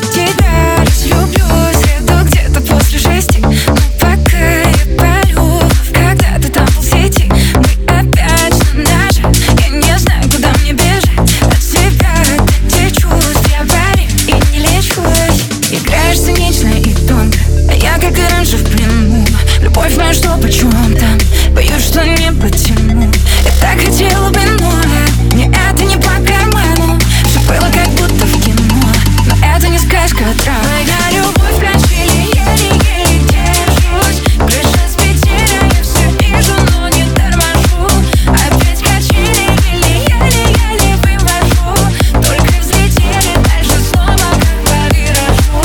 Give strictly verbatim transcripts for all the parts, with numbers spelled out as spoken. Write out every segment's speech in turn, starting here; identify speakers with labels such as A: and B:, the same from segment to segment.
A: тебя разлюблю в среду где-то после шести. Но пока я полю, когда ты там в сети, мы опять на ноже. Я не знаю, куда мне бежать от тебя, от этих чувств. Я болею и не лечусь. Играешь цинично и тонко, а я, как и раньше, в плену. Любовь моя, что почем там, боюсь, что не потяну. Я так хотела бы, но мне это не по карману. Все было как будто в кино, но это не сказка, а драма. Моя любовь прочили, еле-еле держусь. Крыша с Питера, я все вижу, но не торможу. Опять качели, еле-еле-еле вывожу. Только взлетели, дальше снова как по виражу.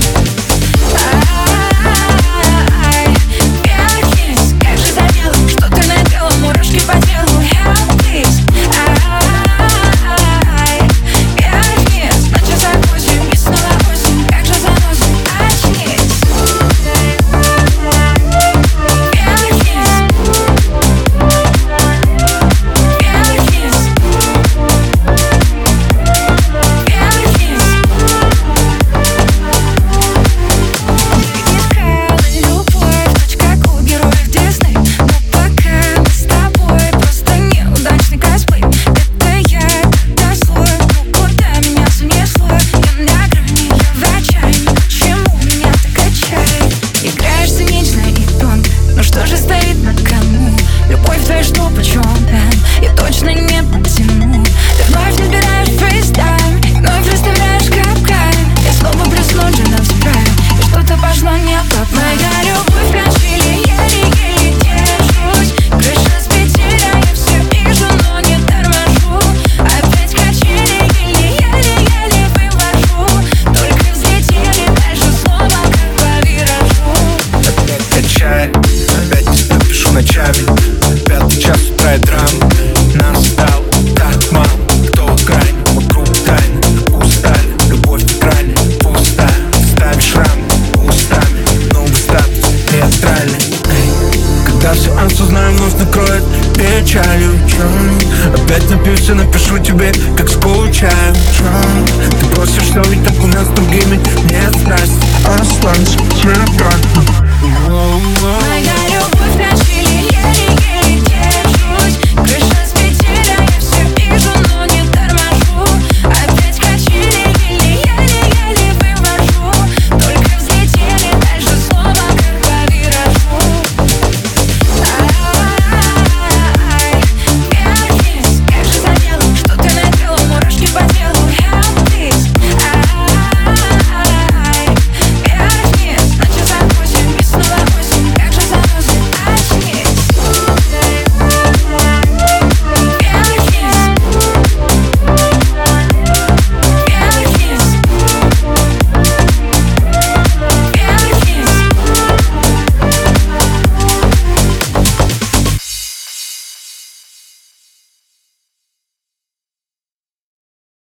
A: Ай, вверх есть, как же задела, что ты надела, мурашки по телу. Help, please. Ай, вверх есть, на часах восемь и снова осень, как же заносит, очнись. Вверх есть, вверх есть, вверх есть. Искала любовь, точь как у героев Дисней. Но пока мы с тобой просто неудачный косплей. Это я, когда злой, ну куда меня занесло? Я на грани, я в отчаянии. Почему меня так качает? Играешь цинично и тонко, но что же стоит на кону? Любовь твоя, что почем там, я точно не потяну. Ты вновь набираешь фейстайм, вновь расставляешь капкан. Я снова блесну джином спраем, и что-то пошло не по плану. Моя любовь прочили, еле-еле держусь. Крыша с Питера, я все вижу, но не торможу. Опять качели, еле-еле-еле вывожу. Только взлетели, дальше снова как по виражу.
B: Опять качает, опять не сплю, пишу ночами. Пятый час утра и драма. Нас стало так мало, кто в грани, вокруг тайны. Устали, любовь неправильная, пустая. Ставишь рамы устами, новый статус театральный. Эй, когда сеанс узнаю, вновь накроет печалью. Опять напьюсь и напишу тебе, как скучаю. Ты просишь, что ведь так у нас с другими нет страсти. Останься, цвет.
A: Моя любовь прочили.